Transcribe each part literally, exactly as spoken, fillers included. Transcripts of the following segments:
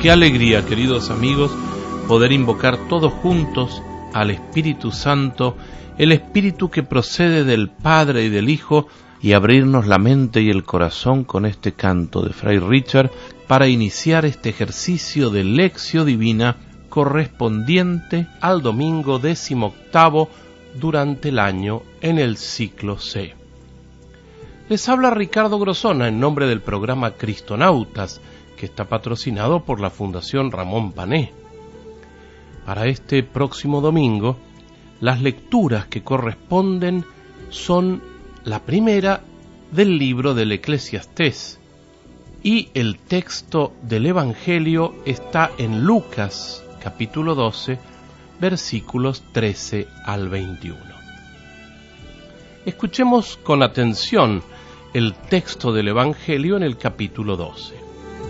Qué alegría, queridos amigos, poder invocar todos juntos al Espíritu Santo, el Espíritu que procede del Padre y del Hijo, y abrirnos la mente y el corazón con este canto de Fray Richard para iniciar este ejercicio de Lectio Divina correspondiente al domingo decimoctavo durante el año en el ciclo C. Les habla Ricardo Grosona en nombre del programa Cristonautas, que está patrocinado por la Fundación Ramón Pané. Para este próximo domingo, las lecturas que corresponden son la primera del libro del Eclesiastés, y el texto del Evangelio está en Lucas, capítulo doce, versículos trece al veintiuno. Escuchemos con atención el texto del Evangelio en el capítulo doce.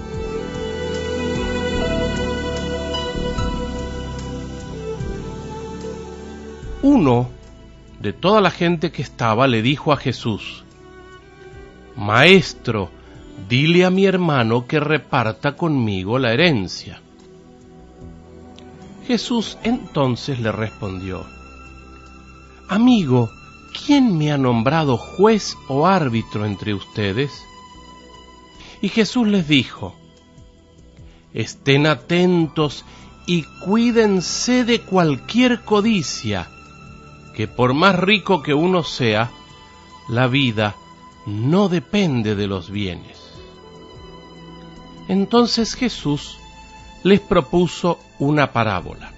Uno de toda la gente que estaba le dijo a Jesús: Maestro, dile a mi hermano que reparta conmigo la herencia. Jesús entonces le respondió: Amigo, ¿quién me ha nombrado juez o árbitro entre ustedes? Y Jesús les dijo: Estén atentos y cuídense de cualquier codicia, que por más rico que uno sea, la vida no depende de los bienes. Entonces Jesús les propuso una parábola.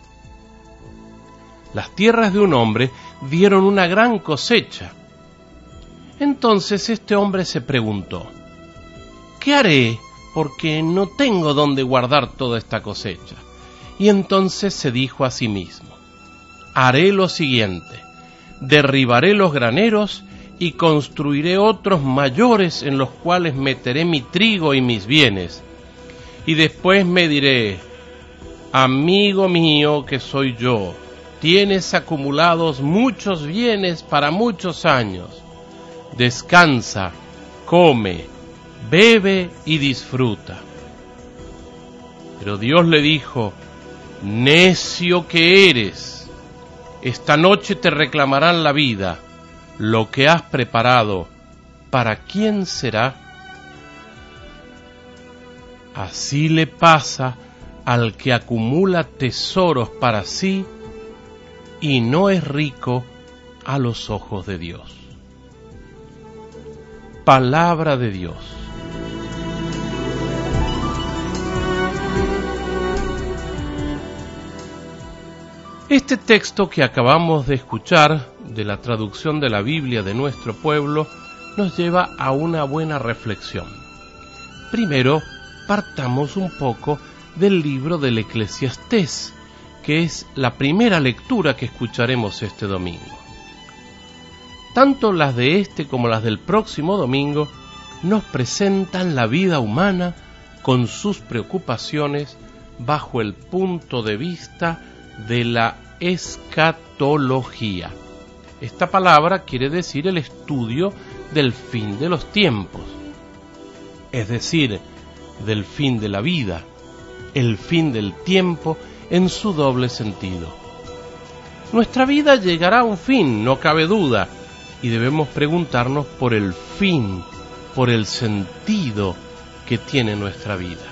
Las tierras de un hombre dieron una gran cosecha. Entonces este hombre se preguntó: ¿qué haré? Porque no tengo dónde guardar toda esta cosecha. Y entonces se dijo a sí mismo: haré lo siguiente, derribaré los graneros y construiré otros mayores en los cuales meteré mi trigo y mis bienes. Y después me diré: amigo mío que soy yo, tienes acumulados muchos bienes para muchos años. Descansa, come, bebe y disfruta. Pero Dios le dijo: necio que eres, esta noche te reclamarán la vida. Lo que has preparado, ¿para quién será? Así le pasa al que acumula tesoros para sí y no es rico a los ojos de Dios. Palabra de Dios. Este texto que acabamos de escuchar, de la traducción de la Biblia de nuestro pueblo, nos lleva a una buena reflexión. Primero, partamos un poco del libro del Eclesiastés, que es la primera lectura que escucharemos este domingo. Tanto las de este como las del próximo domingo nos presentan la vida humana con sus preocupaciones bajo el punto de vista de la escatología. Esta palabra quiere decir el estudio del fin de los tiempos, es decir, del fin de la vida, el fin del tiempo en su doble sentido. Nuestra vida llegará a un fin, no cabe duda, y debemos preguntarnos por el fin, por el sentido que tiene nuestra vida.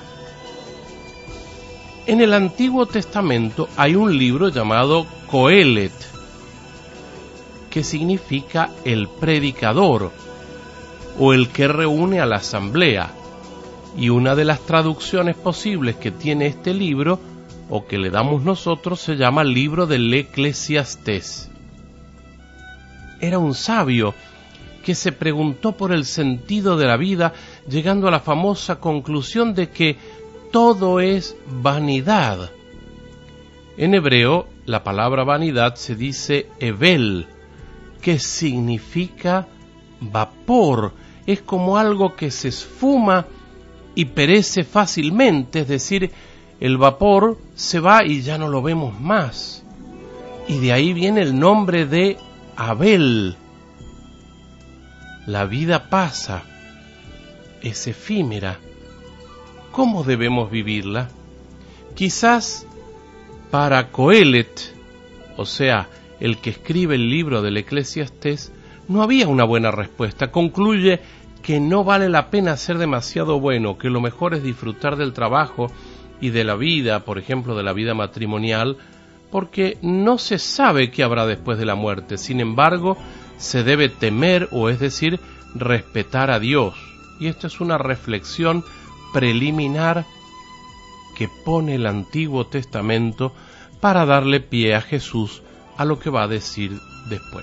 En el Antiguo Testamento hay un libro llamado Coelet, que significa el predicador o el que reúne a la asamblea, y una de las traducciones posibles que tiene este libro, o que le damos nosotros, se llama libro del Eclesiastés. Era un sabio que se preguntó por el sentido de la vida, llegando a la famosa conclusión de que todo es vanidad. En hebreo, la palabra vanidad se dice evel, que significa vapor. Es como algo que se esfuma y perece fácilmente, es decir, el vapor se va y ya no lo vemos más. Y de ahí viene el nombre de Abel. La vida pasa, es efímera. ¿cómo debemos vivirla? Quizás para Coelet, o sea, el que escribe el libro del Eclesiastés, no había una buena respuesta. Concluye que no vale la pena ser demasiado bueno, que lo mejor es disfrutar del trabajo y de la vida, por ejemplo, de la vida matrimonial, porque no se sabe qué habrá después de la muerte. Sin embargo, se debe temer, o es decir, respetar a Dios. Y esto es una reflexión preliminar que pone el Antiguo Testamento para darle pie a Jesús a lo que va a decir después.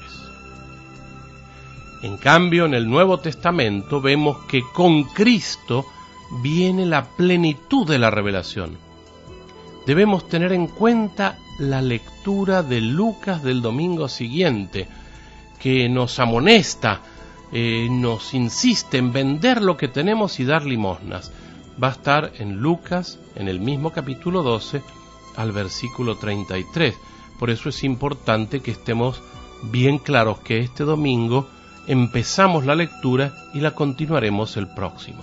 En cambio, en el Nuevo Testamento vemos que con Cristo viene la plenitud de la revelación. Debemos tener en cuenta la lectura de Lucas del domingo siguiente, que nos amonesta, eh, nos insiste en vender lo que tenemos y dar limosnas. Va a estar en Lucas, en el mismo capítulo doce, al versículo treinta y tres. Por eso es importante que estemos bien claros que este domingo empezamos la lectura y la continuaremos el próximo.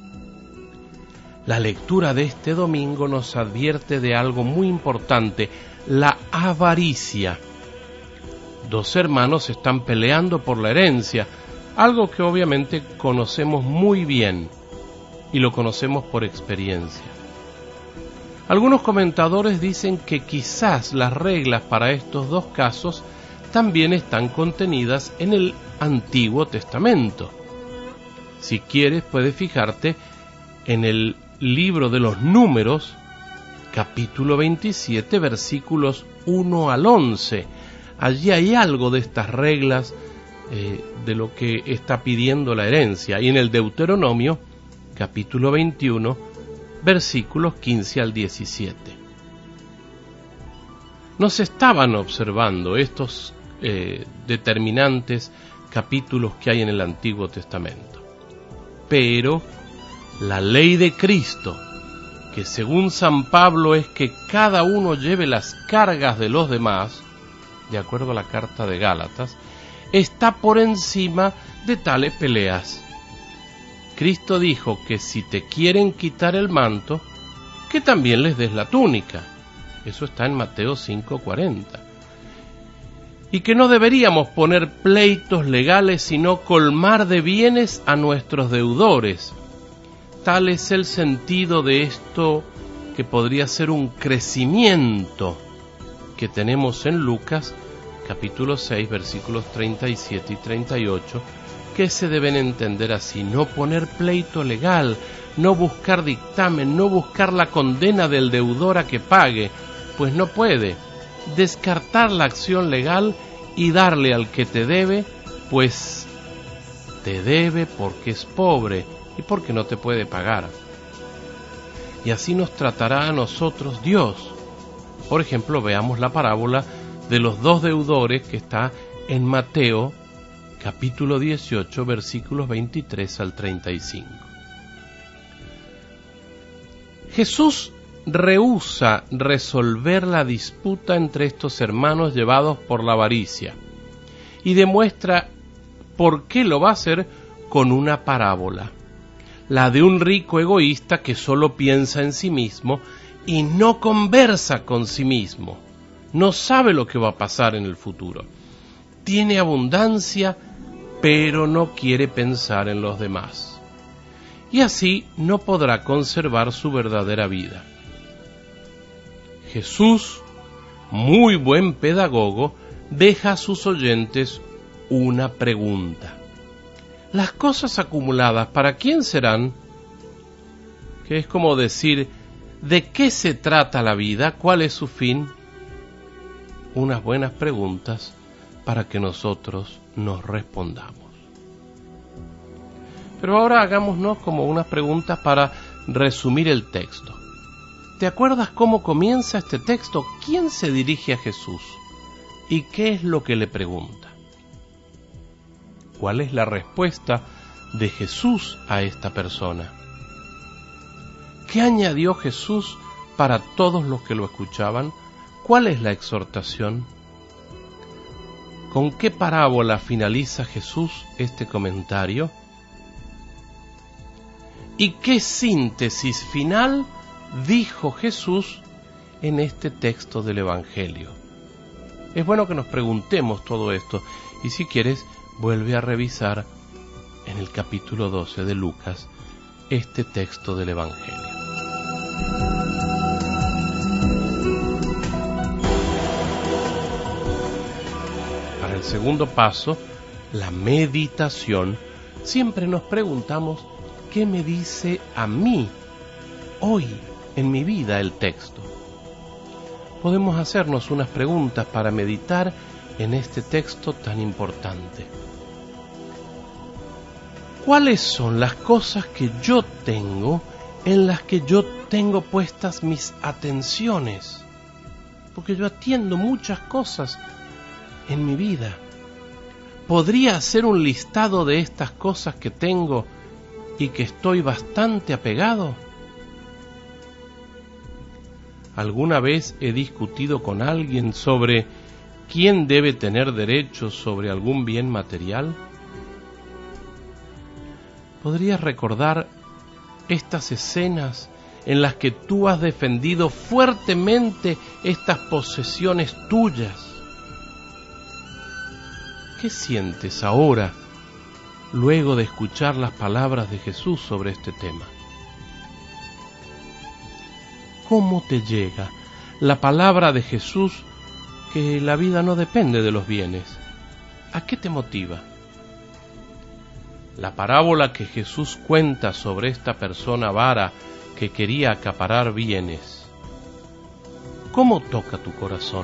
La lectura de este domingo nos advierte de algo muy importante, la avaricia. Dos hermanos están peleando por la herencia, algo que obviamente conocemos muy bien y lo conocemos por experiencia. Algunos comentadores dicen que quizás las reglas para estos dos casos también están contenidas en el Antiguo Testamento. Si quieres, puedes fijarte en el libro de los Números, capítulo veintisiete, versículos uno al once. Allí hay algo de estas reglas, eh, de lo que está pidiendo la herencia. Y en el Deuteronomio, capítulo veintiuno, versículos quince al diecisiete. Nos estaban observando estos eh, determinantes capítulos que hay en el Antiguo Testamento. Pero la ley de Cristo, que según San Pablo es que cada uno lleve las cargas de los demás, de acuerdo a la carta de Gálatas, está por encima de tales peleas. Cristo dijo que si te quieren quitar el manto, que también les des la túnica. Eso está en Mateo cinco cuarenta. Y que no deberíamos poner pleitos legales, sino colmar de bienes a nuestros deudores. Tal es el sentido de esto, que podría ser un crecimiento que tenemos en Lucas, capítulo seis, versículos treinta y siete y treinta y ocho, que se deben entender así: no poner pleito legal, no buscar dictamen, no buscar la condena del deudor a que pague, pues no puede. Descartar la acción legal y darle al que te debe, pues te debe porque es pobre y porque no te puede pagar. Y así nos tratará a nosotros Dios. Por ejemplo, veamos la parábola de los dos deudores que está en Mateo, capítulo dieciocho, versículos veintitrés al treinta y cinco. Jesús rehúsa resolver la disputa entre estos hermanos llevados por la avaricia y demuestra por qué lo va a hacer con una parábola, la de un rico egoísta que solo piensa en sí mismo y no conversa con sí mismo, no sabe lo que va a pasar en el futuro, tiene abundancia pero no quiere pensar en los demás, y así no podrá conservar su verdadera vida. Jesús, muy buen pedagogo, deja a sus oyentes una pregunta. ¿Las cosas acumuladas para quién serán? Que es como decir, ¿de qué se trata la vida? ¿Cuál es su fin? Unas buenas preguntas para que nosotros nos respondamos. Pero ahora hagámonos como unas preguntas para resumir el texto. ¿Te acuerdas cómo comienza este texto? ¿Quién se dirige a Jesús? ¿Y qué es lo que le pregunta? ¿Cuál es la respuesta de Jesús a esta persona? ¿Qué añadió Jesús para todos los que lo escuchaban? ¿Cuál es la exhortación? ¿Con qué parábola finaliza Jesús este comentario? ¿Y qué síntesis final dijo Jesús en este texto del Evangelio? Es bueno que nos preguntemos todo esto, y si quieres, vuelve a revisar en el capítulo doce de Lucas este texto del Evangelio. Para el segundo paso, la meditación, siempre nos preguntamos, ¿qué me dice a mí hoy en mi vida el texto? Podemos hacernos unas preguntas para meditar en este texto tan importante. ¿Cuáles son las cosas que yo tengo en las que yo tengo puestas mis atenciones? Porque yo atiendo muchas cosas en mi vida. ¿Podría hacer un listado de estas cosas que tengo y que estoy bastante apegado? ¿Alguna vez he discutido con alguien sobre quién debe tener derechos sobre algún bien material? ¿Podrías recordar estas escenas en las que tú has defendido fuertemente estas posesiones tuyas? ¿Qué sientes ahora, luego de escuchar las palabras de Jesús sobre este tema? ¿Cómo te llega la palabra de Jesús que la vida no depende de los bienes? ¿A qué te motiva? La parábola que Jesús cuenta sobre esta persona avara que quería acaparar bienes, ¿cómo toca tu corazón?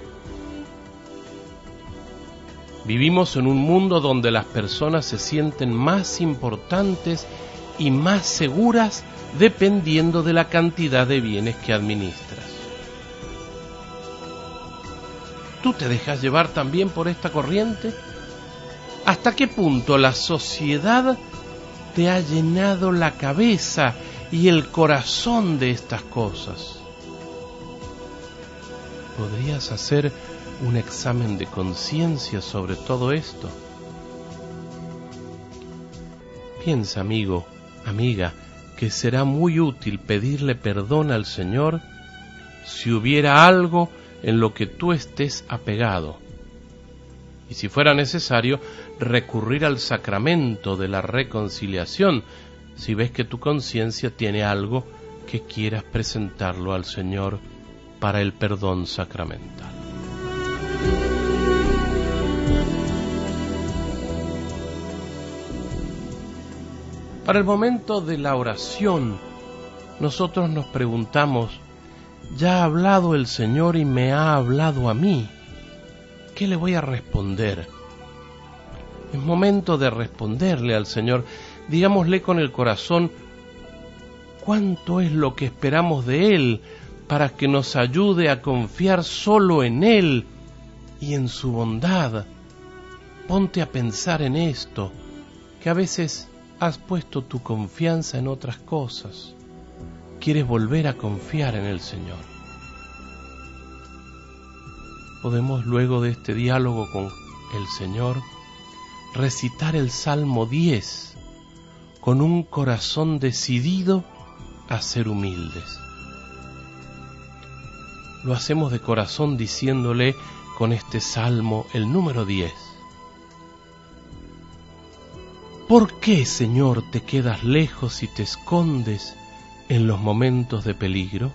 Vivimos en un mundo donde las personas se sienten más importantes y más seguras dependiendo de la cantidad de bienes que administras. ¿Tú te dejas llevar también por esta corriente? ¿Hasta qué punto la sociedad te ha llenado la cabeza y el corazón de estas cosas? ¿Podrías hacer un examen de conciencia sobre todo esto? Piensa, amigo, amiga, que será muy útil pedirle perdón al Señor si hubiera algo en lo que tú estés apegado. Y si fuera necesario, recurrir al sacramento de la reconciliación, si ves que tu conciencia tiene algo que quieras presentarlo al Señor para el perdón sacramental. Para el momento de la oración, nosotros nos preguntamos, ¿ya ha hablado el Señor y me ha hablado a mí? ¿Qué le voy a responder? Es momento de responderle al Señor. Digámosle con el corazón cuánto es lo que esperamos de Él para que nos ayude a confiar solo en Él y en su bondad. Ponte a pensar en esto, que a veces has puesto tu confianza en otras cosas. Quieres volver a confiar en el Señor. Podemos, luego de este diálogo con el Señor, recitar el Salmo diez con un corazón decidido a ser humildes. Lo hacemos de corazón diciéndole con este Salmo, el número diez. ¿Por qué, Señor, te quedas lejos y te escondes en los momentos de peligro?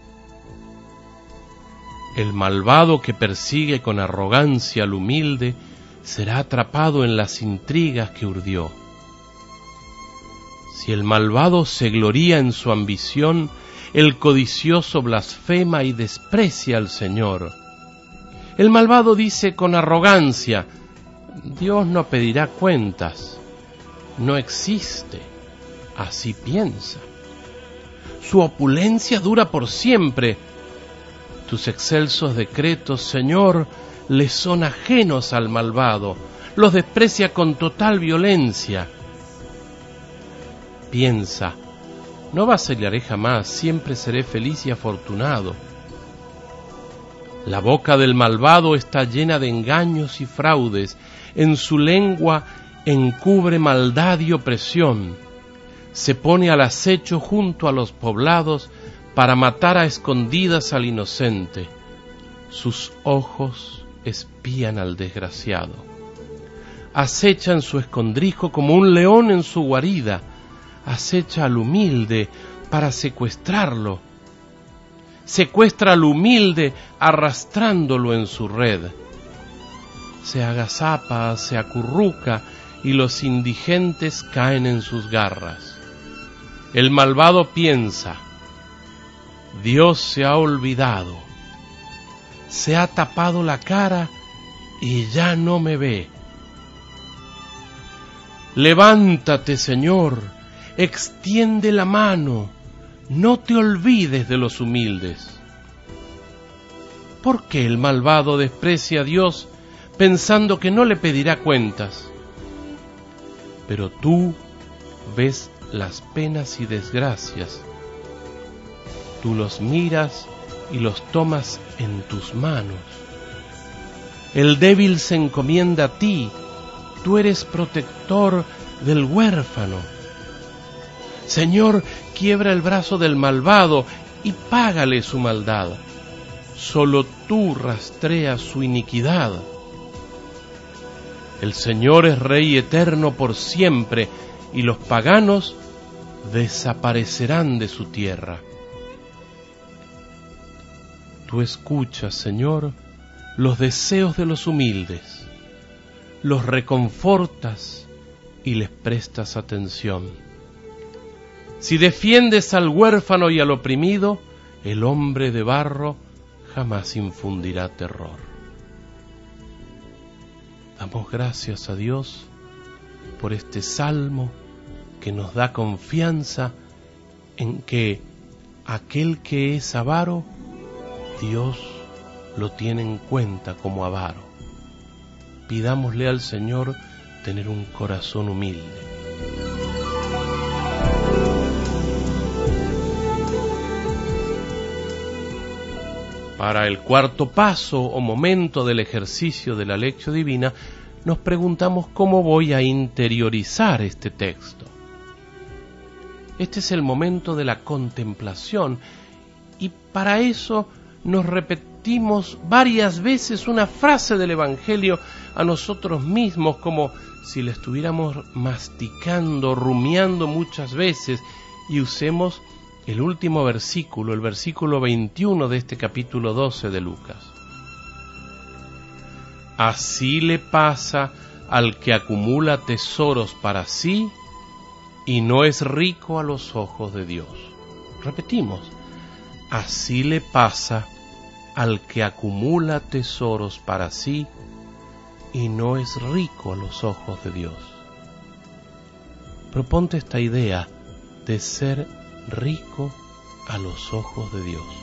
El malvado que persigue con arrogancia al humilde será atrapado en las intrigas que urdió. Si el malvado se gloría en su ambición, el codicioso blasfema y desprecia al Señor. El malvado dice con arrogancia, Dios no pedirá cuentas. No existe, así piensa. Su opulencia dura por siempre. Tus excelsos decretos, Señor, le son ajenos al malvado, los desprecia con total violencia. Piensa, no vacilaré jamás, siempre seré feliz y afortunado. La boca del malvado está llena de engaños y fraudes, en su lengua encubre maldad y opresión. se pone al acecho junto a los poblados para matar a escondidas al inocente. Sus ojos espían al desgraciado. Acecha en su escondrijo como un león en su guarida. Acecha al humilde para secuestrarlo. Secuestra al humilde arrastrándolo en su red. Se agazapa, se acurruca y los indigentes caen en sus garras. El malvado piensa: Dios se ha olvidado, se ha tapado la cara y ya no me ve. Levántate, Señor, extiende la mano, no te olvides de los humildes. ¿Por qué el malvado desprecia a Dios pensando que no le pedirá cuentas? Pero tú ves las penas y desgracias. Tú los miras y los tomas en tus manos. El débil se encomienda a ti. Tú eres protector del huérfano. Señor, quiebra el brazo del malvado y págale su maldad. Solo tú rastreas su iniquidad. El Señor es Rey eterno por siempre, y los paganos desaparecerán de su tierra. Tú escuchas, Señor, los deseos de los humildes, los reconfortas y les prestas atención. Si defiendes al huérfano y al oprimido, el hombre de barro jamás infundirá terror. Damos gracias a Dios por este salmo que nos da confianza en que aquel que es avaro, Dios lo tiene en cuenta como avaro. Pidámosle al Señor tener un corazón humilde. Para el cuarto paso o momento del ejercicio de la lección divina, nos preguntamos cómo voy a interiorizar este texto. Este es el momento de la contemplación y para eso nos repetimos varias veces una frase del Evangelio a nosotros mismos, como si la estuviéramos masticando, rumiando muchas veces, y usemos el último versículo, el versículo veintiuno de este capítulo doce de Lucas. Así le pasa al que acumula tesoros para sí y no es rico a los ojos de Dios. Repetimos, así le pasa al que acumula tesoros para sí y no es rico a los ojos de Dios. Proponte esta idea de ser rico a los ojos de Dios.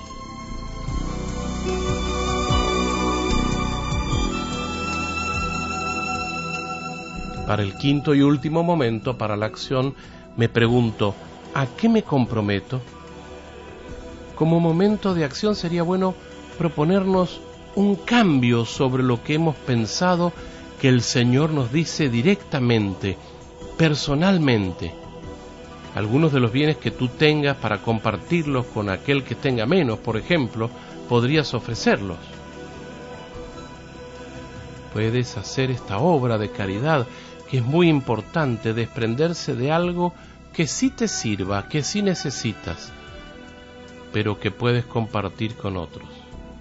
Para el quinto y último momento, para la acción, me pregunto, ¿a qué me comprometo? Como momento de acción sería bueno proponernos un cambio sobre lo que hemos pensado que el Señor nos dice directamente, personalmente. Algunos de los bienes que tú tengas para compartirlos con aquel que tenga menos, por ejemplo, podrías ofrecerlos. Puedes hacer esta obra de caridad, que es muy importante, desprenderse de algo que sí te sirva, que sí necesitas, pero que puedes compartir con otros.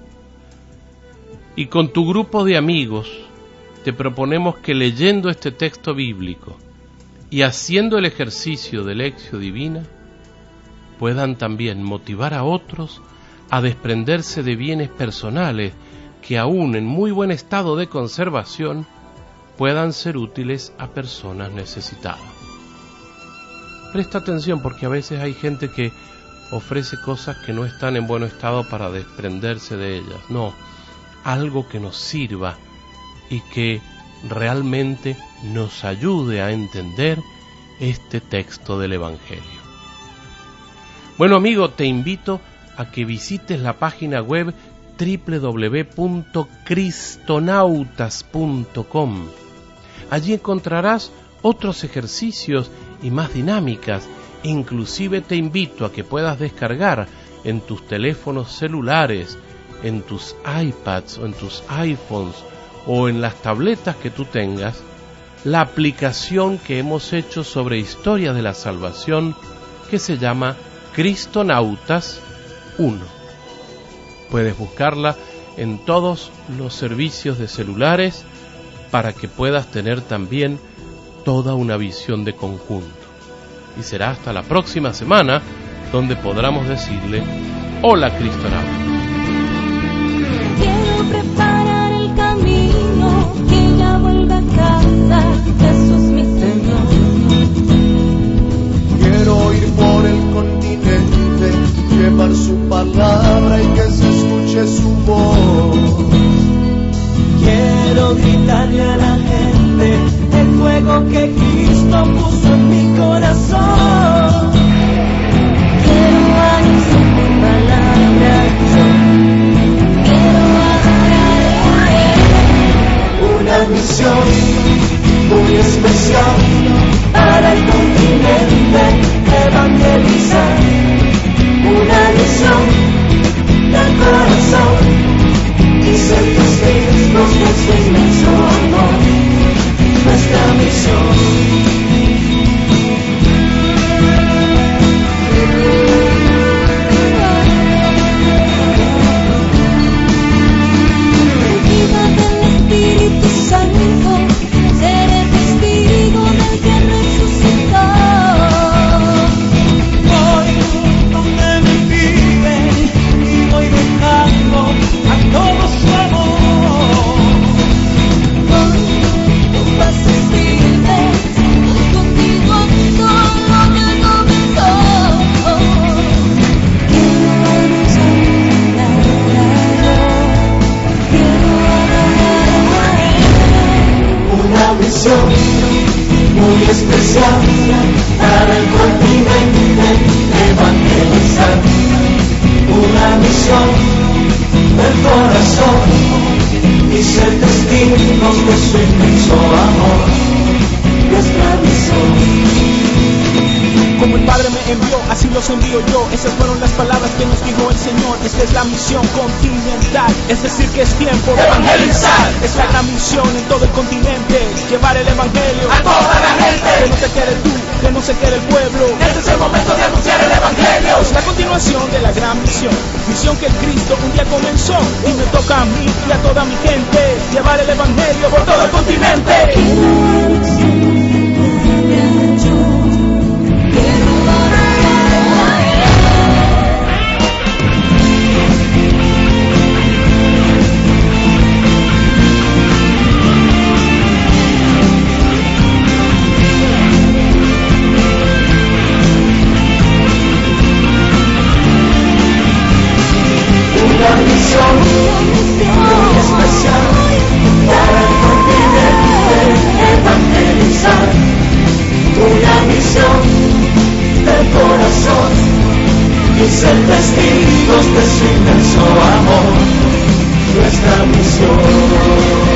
Y con tu grupo de amigos te proponemos que leyendo este texto bíblico y haciendo el ejercicio de lección divina, puedan también motivar a otros a desprenderse de bienes personales que aún en muy buen estado de conservación puedan ser útiles a personas necesitadas. Presta atención porque a veces hay gente que ofrece cosas que no están en buen estado para desprenderse de ellas. No, algo que nos sirva y que realmente nos ayude a entender este texto del Evangelio. Bueno, amigo, te invito a que visites la página web doble u doble u doble u punto cristonautas punto com. Allí encontrarás otros ejercicios y más dinámicas, Inclusive te invito a que puedas descargar en tus teléfonos celulares, en tus iPads o en tus iPhones o en las tabletas que tú tengas, la aplicación que hemos hecho sobre historia de la salvación que se llama Cristonautas uno. Puedes buscarla en todos los servicios de celulares para que puedas tener también toda una visión de conjunto. Y será hasta la próxima semana donde podamos decirle: hola, Cristonautas. Quiero preparar el camino, que ya vuelva a casa, Jesús mi Señor. Quiero ir por el continente, llevar su palabra y que se escuche su voz. Quiero gritarle a la gente el fuego que Cristo puso en mi corazón. Quiero anunciar mi palabra, yo quiero adorar a Él. Una misión muy especial Para el continente evangelizar. Una misión del corazón Y ser testigos de su inmenso amor. Nuestra misión. Viva del Espíritu Santo, seré testigo del que resucitó. Voy donde me piden y voy dejando a todos su amor. Con pasos firmes, continuando lo que comenzó. Quiero anunciar mi palabra, quiero adorar a Él. Una misión muy especial para el continente evangelizar. Una misión del corazón y ser testigos de su inmenso amor. Nuestra misión. Como el Padre me envió, así los envío yo. Esas fueron las palabras que nos dijo el Señor. Esta es la misión continental, es decir que es tiempo de evangelizar. Es la gran misión en todo el continente, llevar el evangelio A toda la gente. que no se quede tú, que no se quede el pueblo. Este es el momento de anunciar el evangelio. Es la continuación de la gran misión, misión que el Cristo un día comenzó. Y me toca a mí y a toda mi gente llevar el evangelio por todo el continente. Quiero anunciar mi palabra, yo quiero adorar a Él. Una misión muy especial para el continente evangelizar. Una misión del corazón y ser testigos de su inmenso amor. Nuestra misión.